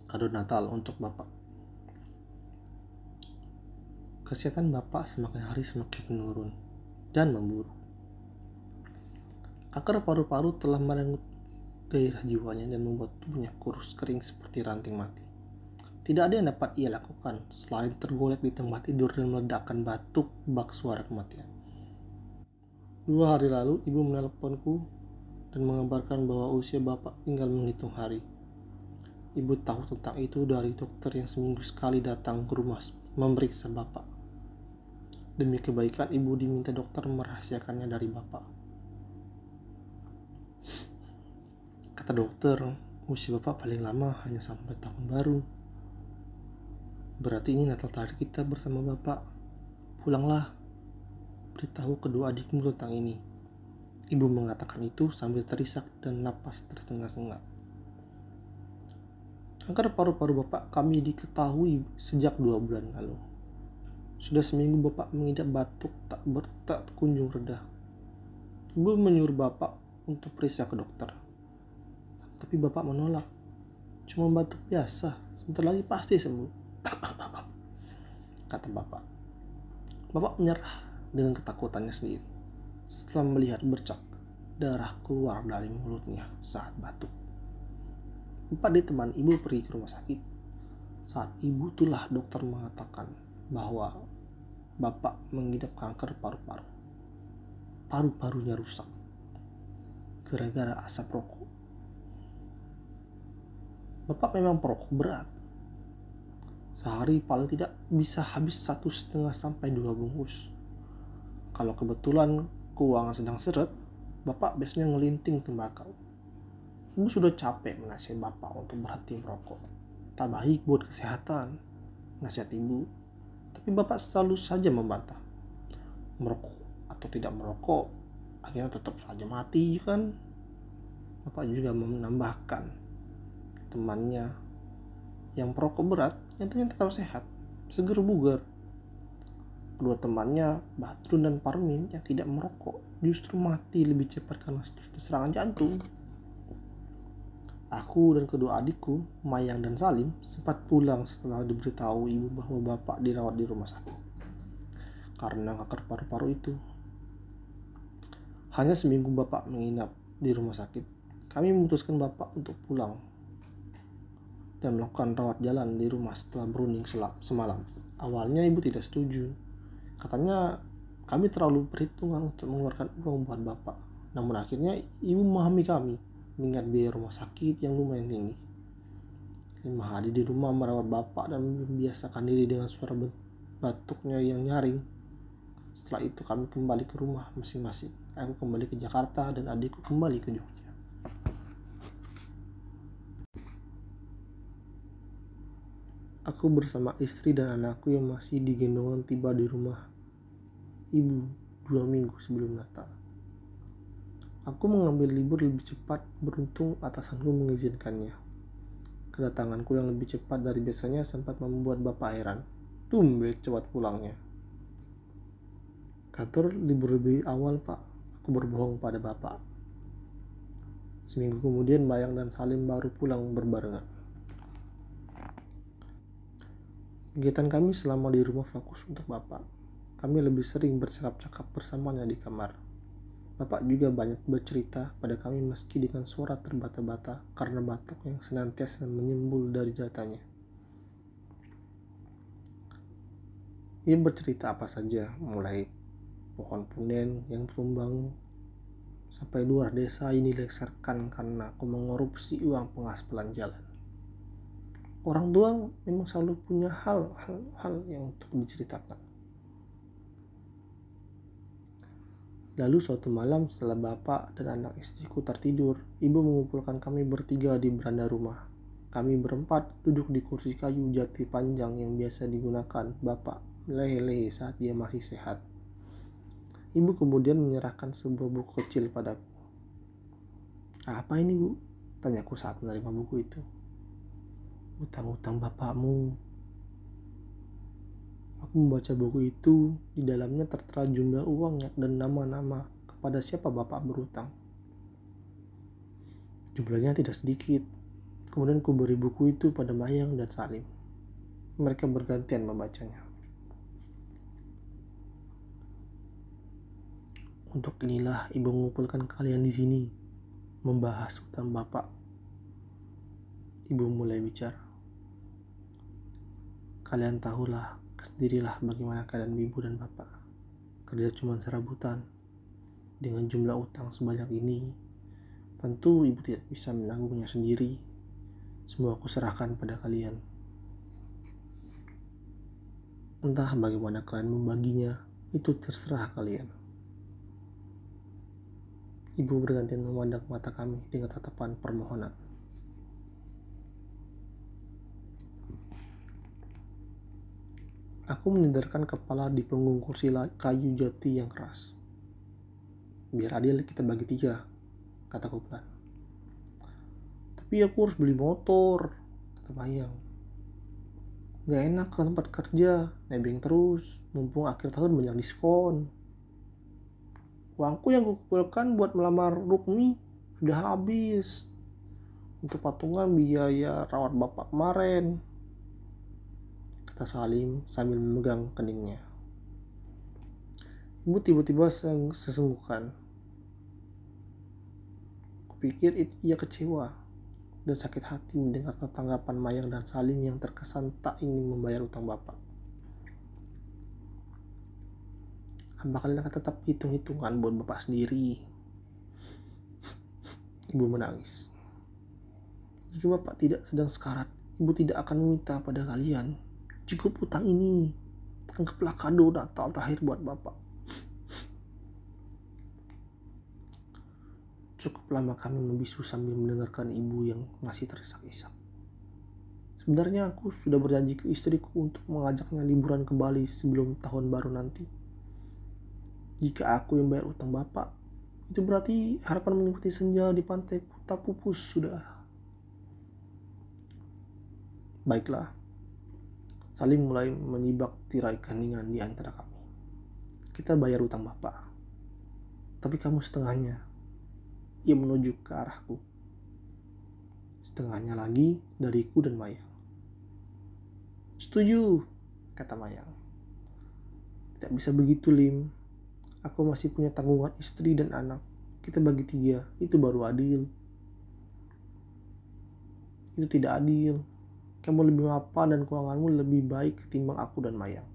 Kado Natal untuk Bapak. Kesehatan Bapak semakin hari semakin menurun dan memburuk. Kanker paru-paru telah merenggut gairah jiwanya dan membuat tubuhnya kurus kering seperti ranting mati. Tidak ada yang dapat ia lakukan selain tergolek di tempat tidur dan meledakkan batuk bak suara kematian. 2 hari lalu ibu menelponku dan mengabarkan bahwa usia Bapak tinggal menghitung hari. Ibu tahu tentang itu dari dokter yang seminggu sekali datang ke rumah memeriksa Bapak. Demi kebaikan ibu diminta dokter merahasiakannya dari Bapak. Kata dokter, usia Bapak paling lama hanya sampai tahun baru. Berarti ini Natal terakhir kita bersama Bapak. Pulanglah, beritahu kedua adikmu tentang ini. Ibu mengatakan itu sambil terisak dan napas tersengat-sengat. Kanker paru-paru Bapak kami diketahui sejak 2 bulan lalu. Sudah seminggu Bapak mengidap batuk tak kunjung reda. Ibu menyuruh Bapak untuk periksa ke dokter. Tapi Bapak menolak. Cuma batuk biasa, sebentar lagi pasti sembuh. Kata Bapak. Bapak menyerah dengan ketakutannya sendiri setelah melihat bercak darah keluar dari mulutnya saat batuk. Bapak ditemani ibu pergi ke rumah sakit. Saat ibu itulah dokter mengatakan bahwa Bapak mengidap kanker paru-paru. Paru-parunya rusak gara-gara asap rokok. Bapak memang perokok berat. Sehari paling tidak bisa habis 1,5 sampai 2 bungkus. Kalau kebetulan keuangan sedang seret, Bapak biasanya ngelinting tembakau. Ibu sudah capek menasihati Bapak untuk berhenti merokok. Tak baik buat kesehatan, nasihat ibu. Tapi Bapak selalu saja membantah. Merokok atau tidak merokok, akhirnya tetap saja mati kan? Bapak juga menambahkan, temannya yang perokok berat nyatanya tetap sehat, seger bugar. Kedua temannya, Badrun dan Parmin yang tidak merokok, justru mati lebih cepat karena serangan jantung. Aku dan kedua adikku, Mayang dan Salim, sempat pulang setelah diberitahu ibu bahwa Bapak dirawat di rumah sakit karena kanker paru-paru itu. Hanya seminggu Bapak menginap di rumah sakit, kami memutuskan Bapak untuk pulang dan melakukan rawat jalan di rumah setelah berunding semalam. Awalnya ibu tidak setuju. Katanya kami terlalu perhitungan untuk mengeluarkan uang buat Bapak. Namun akhirnya ibu memahami kami, mengingat biaya rumah sakit yang lumayan tinggi. 5 hari di rumah merawat Bapak dan membiasakan diri dengan suara batuknya yang nyaring. Setelah itu kami kembali ke rumah masing-masing. Aku kembali ke Jakarta dan adikku kembali ke Jogja. Aku bersama istri dan anakku yang masih digendongan tiba di rumah ibu 2 minggu sebelum Natal. Aku mengambil libur lebih cepat, beruntung atasanku mengizinkannya. Kedatanganku yang lebih cepat dari biasanya sempat membuat Bapak heran. Tumben cepat pulangnya. Kantor libur lebih awal, Pak. Aku berbohong pada Bapak. Seminggu kemudian Mayang dan Salim baru pulang berbarengan. Kegiatan kami selama di rumah fokus untuk Bapak. Kami lebih sering bercakap-cakap bersamanya di kamar. Bapak juga banyak bercerita pada kami meski dengan suara terbata-bata karena batuk yang senantiasa menyembul dari datanya. Ia bercerita apa saja, mulai pohon punden yang tumbang sampai luar desa ini dilengsarkan karena aku mengorupsi uang pengaspalan jalan. Orang tua memang selalu punya hal yang untuk diceritakan. Lalu suatu malam setelah Bapak dan anak istriku tertidur, ibu mengumpulkan kami bertiga di beranda rumah. Kami berempat duduk di kursi kayu jati panjang yang biasa digunakan Bapak meleleh saat dia masih sehat. Ibu kemudian menyerahkan sebuah buku kecil padaku. Apa ini, Bu? Tanyaku saat menerima buku itu. Utang-utang bapakmu. Aku membaca buku itu, di dalamnya tertera jumlah uang dan nama-nama kepada siapa bapak berutang. Jumlahnya tidak sedikit. Kemudian ku beri buku itu pada Mayang dan Salim. Mereka bergantian membacanya. Untuk inilah ibu mengumpulkan kalian di sini, membahas hutang bapak. Ibu mulai bicara. Kalian tahulah, sendirilah bagaimana keadaan ibu dan bapak. Kerja cuma serabutan. Dengan jumlah utang sebanyak ini, tentu ibu tidak bisa menanggungnya sendiri. Semua aku serahkan pada kalian. Entah bagaimana kalian membaginya, itu terserah kalian. Ibu bergantian memandang mata kami dengan tatapan permohonan. Aku menyandarkan kepala di punggung kursi kayu jati yang keras. Biar adil kita bagi 3, kataku pelan. Tapi aku harus beli motor, kata Mayang. Gak enak ke tempat kerja, nebeng terus, mumpung akhir tahun banyak diskon. Uangku yang kukumpulkan buat melamar Rukmi sudah habis. Untuk patungan biaya rawat bapak kemarin, kata Salim sambil memegang keningnya. Ibu tiba-tiba sesenggukan. Kupikir ia kecewa dan sakit hati mendengar tanggapan Mayang dan Salim yang terkesan tak ingin membayar utang bapak. Apa kalian akan tetap hitung-hitungan buat bapak sendiri? Ibu menangis. Jika bapak tidak sedang sekarat, ibu tidak akan meminta pada kalian. Cukup utang ini, anggaplah kado Natal terakhir buat bapak. Cukup lama kami membisu sambil mendengarkan ibu yang masih terisak-isak. Sebenarnya aku sudah berjanji ke istriku untuk mengajaknya liburan ke Bali sebelum tahun baru nanti. Jika aku yang bayar utang bapak, itu berarti harapan menikmati senja di pantai tak pupus sudah. Baiklah. Salim mulai menyibak tirai keheningan di antara kami. Kita bayar utang bapak. Tapi kamu setengahnya. Ia menuju ke arahku. Setengahnya lagi dariku dan Mayang. Setuju, kata Mayang. Tidak bisa begitu, Lim. Aku masih punya tanggungan istri dan anak. Kita bagi 3, itu baru adil. Itu tidak adil. Kamu lebih mapan dan keuanganmu lebih baik ketimbang aku dan Mayang.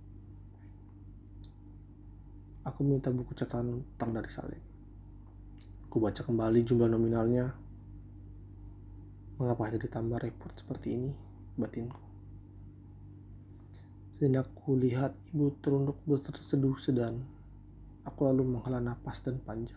Aku minta buku catatan utang dari Salim. Aku baca kembali jumlah nominalnya. Mengapa jadi tambah repot seperti ini, batinku. Sejenak aku lihat ibu terunduk terseduh sedan. Aku lalu menghela napas dan panjang.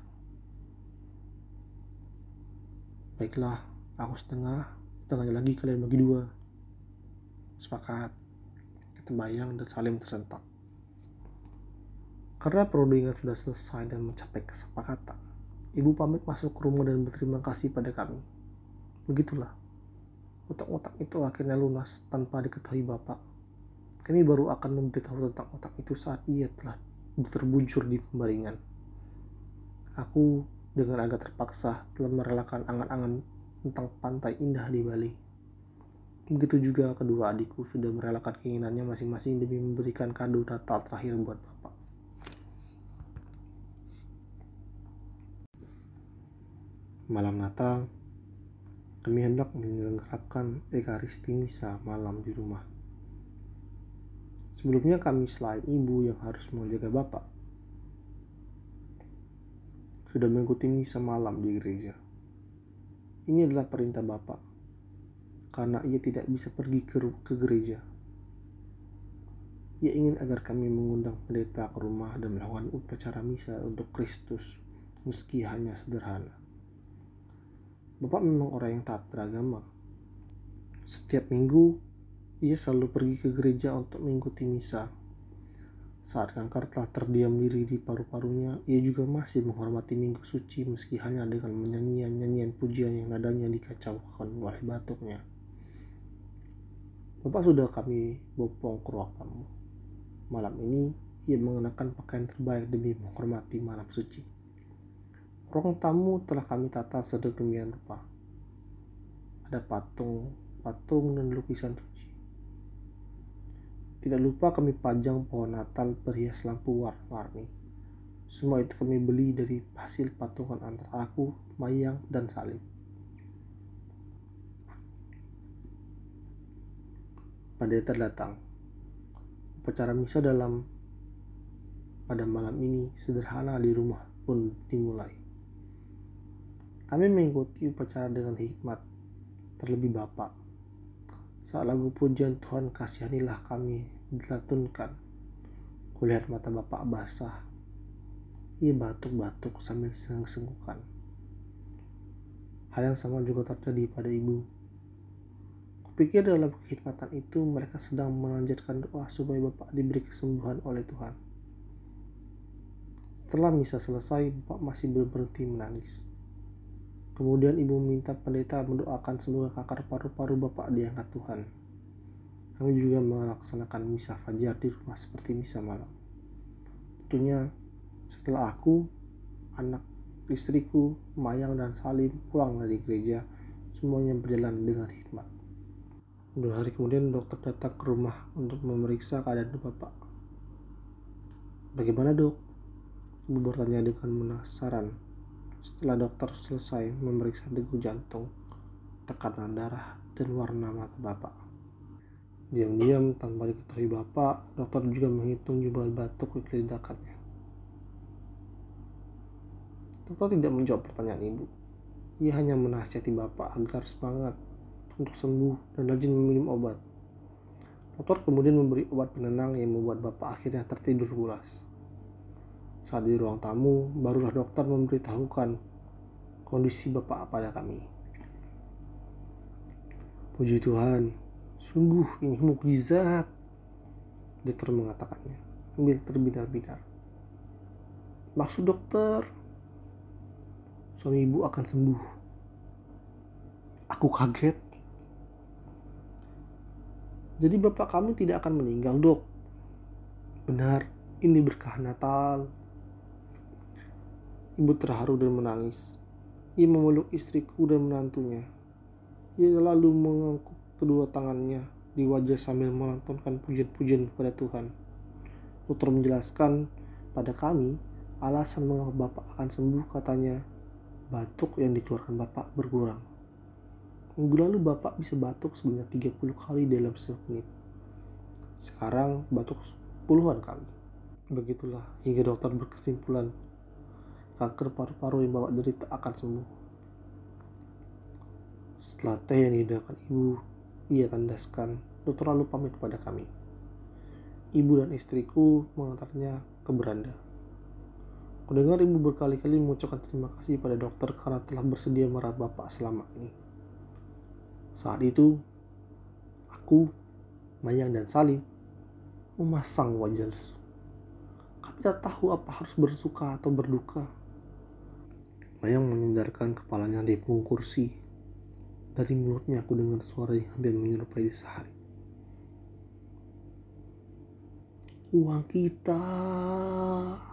Baiklah, aku setengahnya lagi kalian bagi 2. Sepakat, kata Mayang dan Salim tersentak. Karena perundingan sudah selesai dan mencapai kesepakatan, ibu pamit masuk ke rumah dan berterima kasih pada kami. Begitulah, utang-utang itu akhirnya lunas tanpa diketahui bapak. Kami baru akan memberitahu tentang utang itu saat ia telah terbujur di pembaringan. Aku dengan agak terpaksa telah merelakan angan-angan tentang pantai indah di Bali. Begitu juga kedua adikku sudah merelakan keinginannya masing-masing demi memberikan kado Natal terakhir buat bapak. Malam Natal, kami hendak menyelenggarakan Ekaristi Misa malam di rumah. Sebelumnya kami selain ibu yang harus menjaga bapak, sudah mengikuti misa malam di gereja. Ini adalah perintah bapak, karena ia tidak bisa pergi ke gereja. Ia ingin agar kami mengundang pendeta ke rumah dan melakukan upacara misa untuk Kristus, meski hanya sederhana. Bapak memang orang yang taat beragama. Setiap minggu, ia selalu pergi ke gereja untuk mengikuti misa. Saat kanker telah terdiam diri di paru-parunya, ia juga masih menghormati minggu suci meski hanya dengan nyanyian pujian yang nadanya dikacaukan oleh batuknya. Bapak sudah kami bopong ke ruang tamu. Malam ini, ia mengenakan pakaian terbaik demi menghormati malam suci. Ruang tamu telah kami tata sedemikian rupa. ada patung dan lukisan suci. Tidak lupa kami pajang pohon Natal berhias lampu warna-warni. Semua itu kami beli dari hasil patungan antara aku, Mayang, dan Salim. Pendeta datang. Upacara misa pada malam ini sederhana di rumah pun dimulai. Kami mengikuti upacara dengan hikmat, terlebih Bapak. Saat lagu pujian Tuhan Kasihanilah kami dilatunkan, kulihat mata Bapak basah. Ia batuk-batuk sambil senggukan. Hal yang sama juga terjadi pada ibu. Kupikir dalam kekhidmatan itu mereka sedang menanjatkan doa supaya Bapak diberi kesembuhan oleh Tuhan. Setelah misa selesai, Bapak masih belum berhenti menangis. Kemudian ibu meminta pendeta mendoakan semoga kanker paru-paru Bapak diangkat Tuhan. Kami juga melaksanakan misa fajar di rumah seperti misa malam. Tentunya setelah aku, anak istriku, Mayang, dan Salim pulang dari gereja, semuanya berjalan dengan hikmat. 2 hari kemudian dokter datang ke rumah untuk memeriksa keadaan Bapak. "Bagaimana, Dok?" Ibu bertanya dengan penasaran. Setelah dokter selesai memeriksa degup jantung, tekanan darah, dan warna mata Bapak. Diam-diam tanpa diketahui Bapak, dokter juga menghitung jumlah batuk di kelindakannya. Dokter tidak menjawab pertanyaan ibu. Ia hanya menasihati Bapak agar semangat untuk sembuh dan rajin meminum obat. Dokter kemudian memberi obat penenang yang membuat Bapak akhirnya tertidur pulas. Saat di ruang tamu, barulah dokter memberitahukan kondisi Bapak pada kami. "Puji Tuhan, sungguh ini mukjizat," dokter mengatakannya sambil terbinar-binar. "Maksud dokter, suami ibu akan sembuh." Aku kaget. "Jadi Bapak kami tidak akan meninggal, Dok?" "Benar, ini berkah Natal." Ibu terharu dan menangis. Ia memeluk istriku dan menantunya. Ia lalu mengangkuk kedua tangannya di wajah sambil melantunkan pujian-pujian kepada Tuhan. Dokter menjelaskan pada kami alasan mengapa Bapak akan sembuh. Katanya, batuk yang dikeluarkan Bapak berkurang. Minggu lalu Bapak bisa batuk sebanyak 30 kali dalam semenit. Sekarang batuk puluhan kali. Begitulah hingga dokter berkesimpulan kanker paru-paru yang Bapak derita akan sembuh. Setelah teh yang dihidangkan ibu, ia tandaskan. Dokter lalu pamit pada kami. Ibu dan istriku mengantarnya ke beranda. Kudengar ibu berkali-kali mengucapkan terima kasih pada dokter karena telah bersedia merawat Bapak selama ini. Saat itu, aku, Mayang, dan Salim memasang wajah lesu. Kami tak tahu apa harus bersuka atau berduka. Mayang menyandarkan kepalanya di punggung kursi. Dari mulutnya aku dengar suara yang hampir menyerupai di sehari. "Uang kita."